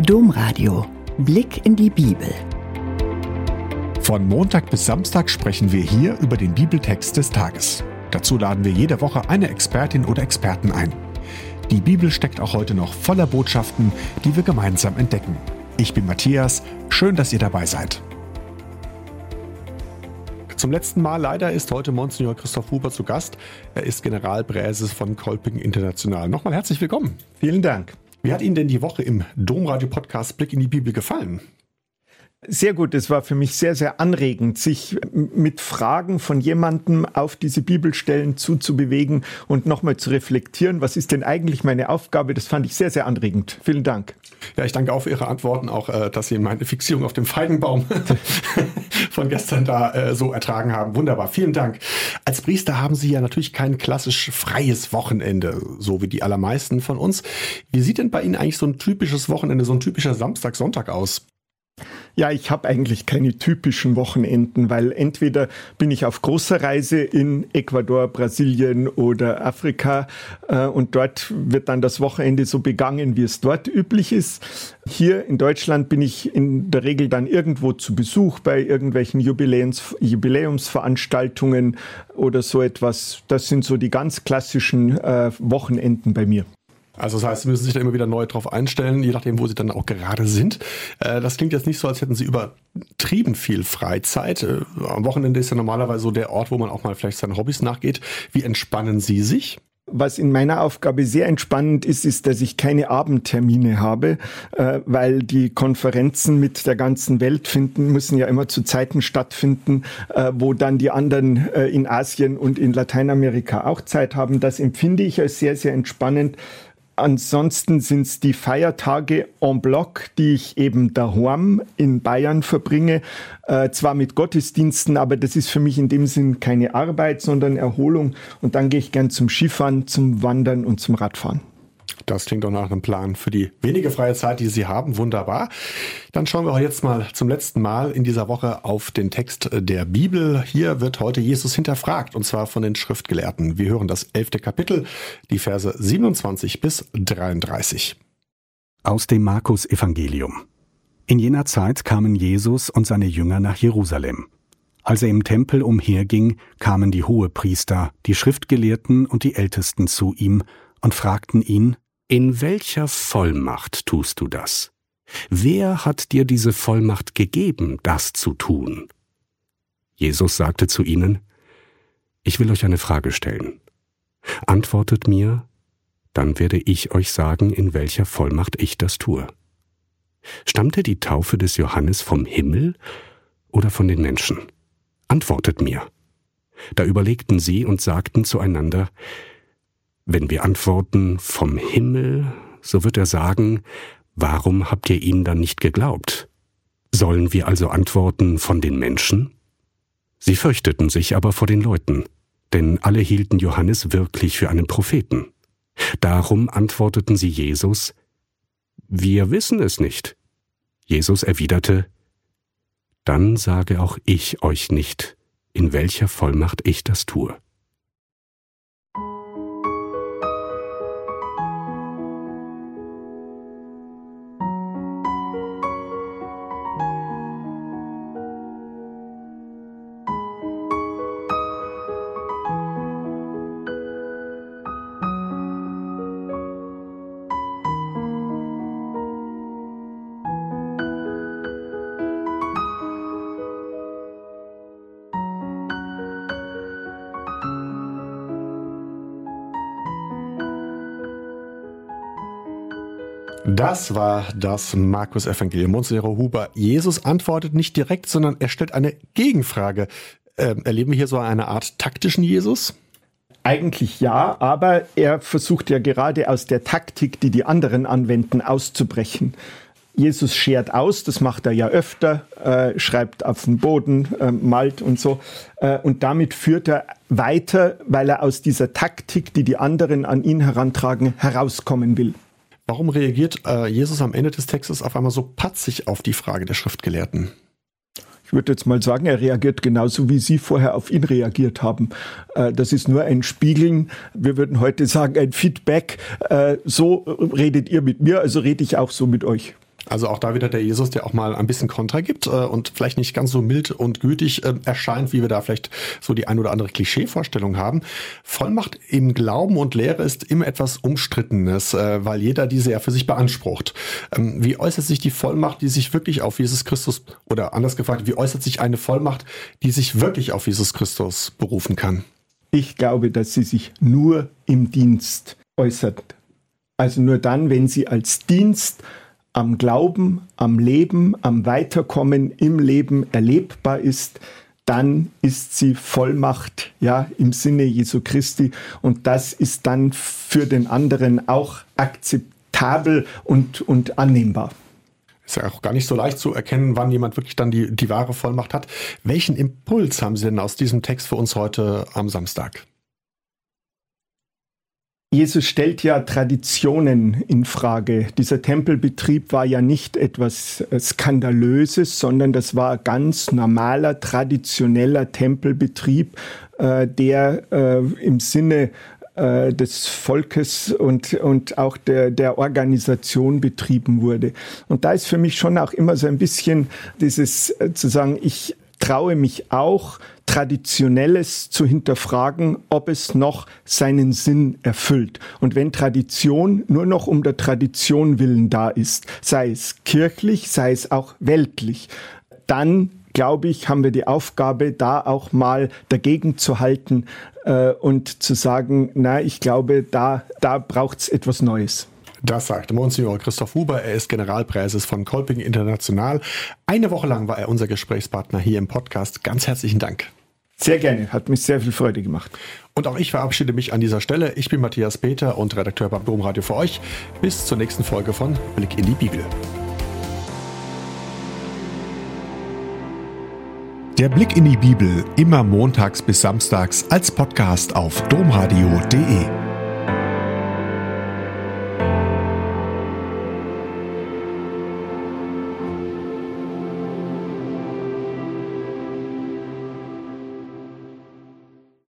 Domradio. Blick in die Bibel. Von Montag bis Samstag sprechen wir hier über den Bibeltext des Tages. Dazu laden wir jede Woche eine Expertin oder Experten ein. Die Bibel steckt auch heute noch voller Botschaften, die wir gemeinsam entdecken. Ich bin Matthias, schön, dass ihr dabei seid. Zum letzten Mal leider ist heute Monsignor Christoph Huber zu Gast. Er ist Generalpräses von Kolping International. Nochmal herzlich willkommen. Vielen Dank. Wie hat Ihnen denn die Woche im Domradio-Podcast Blick in die Bibel gefallen? Sehr gut, es war für mich sehr, sehr anregend, sich mit Fragen von jemandem auf diese Bibelstellen zuzubewegen und nochmal zu reflektieren, was ist denn eigentlich meine Aufgabe? Das fand ich sehr, sehr anregend. Vielen Dank. Ja, ich danke auch für Ihre Antworten, auch, dass Sie meine Fixierung auf dem Feigenbaum von gestern da so ertragen haben. Wunderbar, vielen Dank. Als Priester haben Sie ja natürlich kein klassisch freies Wochenende, so wie die allermeisten von uns. Wie sieht denn bei Ihnen eigentlich so ein typisches Wochenende, so ein typischer Samstag, Sonntag aus? Ja, ich habe eigentlich keine typischen Wochenenden, weil entweder bin ich auf großer Reise in Ecuador, Brasilien oder Afrika und dort wird dann das Wochenende so begangen, wie es dort üblich ist. Hier in Deutschland bin ich in der Regel dann irgendwo zu Besuch bei irgendwelchen Jubiläumsveranstaltungen oder so etwas. Das sind so die ganz klassischen Wochenenden bei mir. Also das heißt, Sie müssen sich da immer wieder neu drauf einstellen, je nachdem, wo Sie dann auch gerade sind. Das klingt jetzt nicht so, als hätten Sie übertrieben viel Freizeit. Am Wochenende ist ja normalerweise so der Ort, wo man auch mal vielleicht seinen Hobbys nachgeht. Wie entspannen Sie sich? Was in meiner Aufgabe sehr entspannend ist, ist, dass ich keine Abendtermine habe, weil die Konferenzen mit der ganzen Welt müssen ja immer zu Zeiten stattfinden, wo dann die anderen in Asien und in Lateinamerika auch Zeit haben. Das empfinde ich als sehr, sehr entspannend. Ansonsten sind es die Feiertage en bloc, die ich eben daheim in Bayern verbringe. Zwar mit Gottesdiensten, aber das ist für mich in dem Sinn keine Arbeit, sondern Erholung. Und dann gehe ich gern zum Skifahren, zum Wandern und zum Radfahren. Das klingt doch nach einem Plan für die wenige freie Zeit, die Sie haben. Wunderbar. Dann schauen wir jetzt mal zum letzten Mal in dieser Woche auf den Text der Bibel. Hier wird heute Jesus hinterfragt, und zwar von den Schriftgelehrten. Wir hören das 11. Kapitel, die Verse 27 bis 33. Aus dem Markus-Evangelium. In jener Zeit kamen Jesus und seine Jünger nach Jerusalem. Als er im Tempel umherging, kamen die Hohepriester, die Schriftgelehrten und die Ältesten zu ihm und fragten ihn: In welcher Vollmacht tust du das? Wer hat dir diese Vollmacht gegeben, das zu tun? Jesus sagte zu ihnen: Ich will euch eine Frage stellen. Antwortet mir, dann werde ich euch sagen, in welcher Vollmacht ich das tue. Stammte die Taufe des Johannes vom Himmel oder von den Menschen? Antwortet mir. Da überlegten sie und sagten zueinander: Wenn wir antworten vom Himmel, so wird er sagen: Warum habt ihr ihm dann nicht geglaubt? Sollen wir also antworten von den Menschen? Sie fürchteten sich aber vor den Leuten, denn alle hielten Johannes wirklich für einen Propheten. Darum antworteten sie Jesus: Wir wissen es nicht. Jesus erwiderte: Dann sage auch ich euch nicht, in welcher Vollmacht ich das tue. Das war das Markus-Evangelium. Monsignor Huber, Jesus antwortet nicht direkt, sondern er stellt eine Gegenfrage. Erleben wir hier so eine Art taktischen Jesus? Eigentlich ja, aber er versucht ja gerade aus der Taktik, die die anderen anwenden, auszubrechen. Jesus schert aus, das macht er ja öfter, schreibt auf den Boden, malt und so. Und damit führt er weiter, weil er aus dieser Taktik, die die anderen an ihn herantragen, herauskommen will. Warum reagiert Jesus am Ende des Textes auf einmal so patzig auf die Frage der Schriftgelehrten? Ich würde jetzt mal sagen, er reagiert genauso, wie Sie vorher auf ihn reagiert haben. Das ist nur ein Spiegeln. Wir würden heute sagen, ein Feedback. So redet ihr mit mir, also rede ich auch so mit euch. Also auch da wieder der Jesus, der auch mal ein bisschen Kontra gibt und vielleicht nicht ganz so mild und gütig erscheint, wie wir da vielleicht so die ein oder andere Klischeevorstellung haben. Vollmacht im Glauben und Lehre ist immer etwas Umstrittenes, weil jeder diese ja für sich beansprucht. Wie äußert sich die Vollmacht, die sich wirklich auf Jesus Christus, oder anders gefragt, wie äußert sich eine Vollmacht, die sich wirklich auf Jesus Christus berufen kann? Ich glaube, dass sie sich nur im Dienst äußert. Also nur dann, wenn sie als Dienst am Glauben, am Leben, am Weiterkommen im Leben erlebbar ist, dann ist sie Vollmacht, ja, im Sinne Jesu Christi. Und das ist dann für den anderen auch akzeptabel und annehmbar. Ist ja auch gar nicht so leicht zu erkennen, wann jemand wirklich dann die wahre Vollmacht hat. Welchen Impuls haben Sie denn aus diesem Text für uns heute am Samstag? Jesus stellt ja Traditionen in Frage. Dieser Tempelbetrieb war ja nicht etwas Skandalöses, sondern das war ganz normaler, traditioneller Tempelbetrieb, der im Sinne des Volkes und auch der Organisation betrieben wurde. Und da ist für mich schon auch immer so ein bisschen dieses zu sagen, ich traue mich auch, Traditionelles zu hinterfragen, ob es noch seinen Sinn erfüllt. Und wenn Tradition nur noch um der Tradition willen da ist, sei es kirchlich, sei es auch weltlich, dann, glaube ich, haben wir die Aufgabe, da auch mal dagegen zu halten und zu sagen, na, ich glaube, da braucht es etwas Neues. Das sagt Monsignor Christoph Huber. Er ist Generalpräses von Kolping International. Eine Woche lang war er unser Gesprächspartner hier im Podcast. Ganz herzlichen Dank. Sehr gerne, hat mich sehr viel Freude gemacht. Und auch ich verabschiede mich an dieser Stelle. Ich bin Matthias Peter und Redakteur beim Domradio für euch. Bis zur nächsten Folge von Blick in die Bibel. Der Blick in die Bibel immer montags bis samstags als Podcast auf domradio.de.